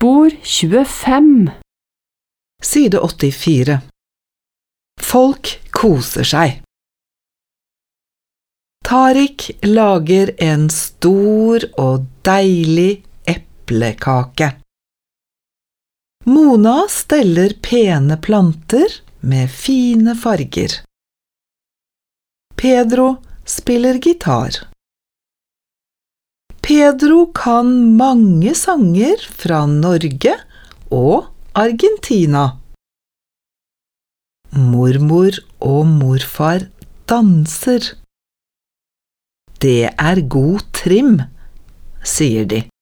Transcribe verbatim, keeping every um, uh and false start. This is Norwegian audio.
Ordspor tjuefem. Side åttifire. Folk koser seg. Tariq lager en stor og deilig eplekake. Mona steller pene planter med fine farger. Pedro spiller gitar. Pedro kan mange sanger fra Norge og Argentina. Mormor og morfar danser. Det er god trim, sier de.